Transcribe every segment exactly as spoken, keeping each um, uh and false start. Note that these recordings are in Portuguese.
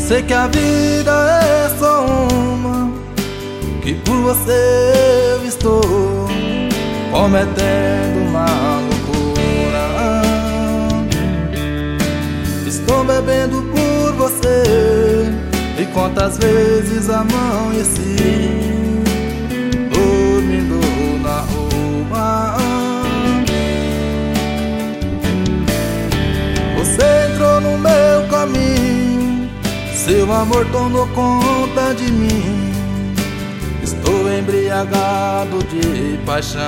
Sei que a vida é só uma, que por você eu estou cometendo uma loucura. Estou bebendo por você, e quantas vezes amanheci dormindo na rua. Você entrou no meu caminho, seu amor tomou conta de mim. Estou embriagado de paixão.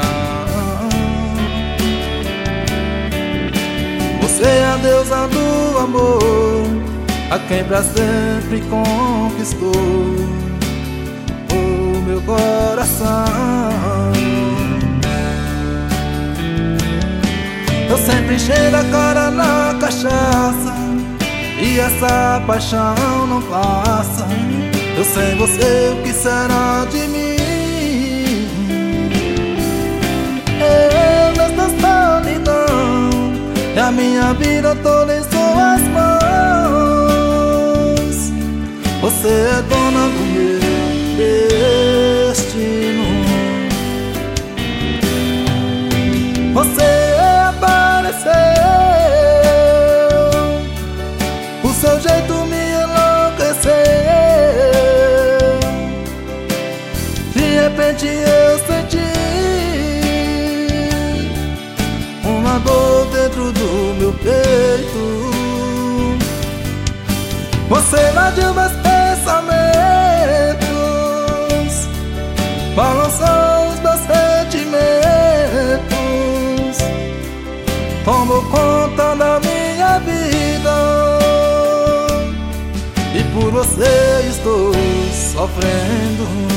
Você é a deusa do amor, a quem pra sempre conquistou o meu coração. Eu sempre enchendo a cara na cachaça, e essa paixão não passa. Eu sem você, o que será de mim? Eu nesta solidão, e a minha vida toda em suas mãos. Você é dona do meu destino. Você apareceu, o seu jeito me enlouqueceu. De repente eu senti uma dor dentro do meu peito. Você invadiu meus pensamentos, balançou os meus sentimentos, tomou conta da minha vida, e por você estou sofrendo.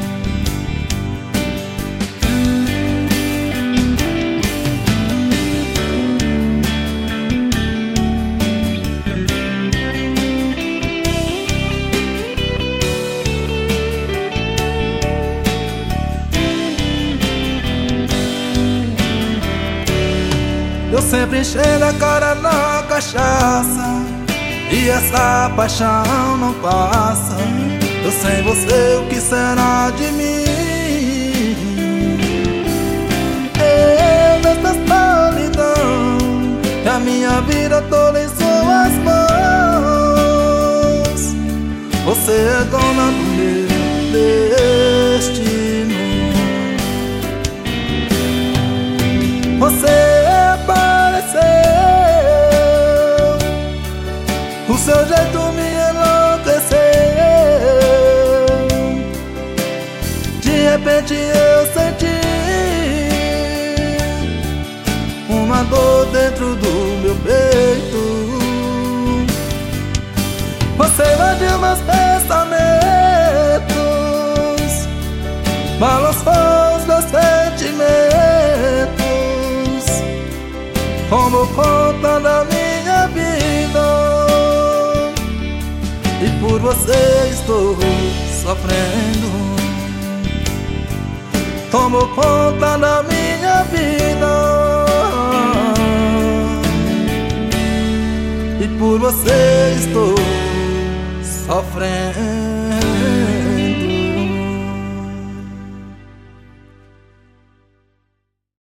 Eu sempre enchendo a cara na cachaça, e essa paixão não passa. Eu sem você, o que será de mim? Eu nesta solidão, e a minha vida toda em suas mãos. Você é dona do meu destino. Você apareceu, o seu jeito me enlouqueceu. De repente eu senti uma dor dentro do meu peito. Você invadiu meus pensamentos, balançou os meus sentimentos, tomou conta da minha vida, e por você estou sofrendo. Tomou conta da minha vida, e por você estou sofrendo.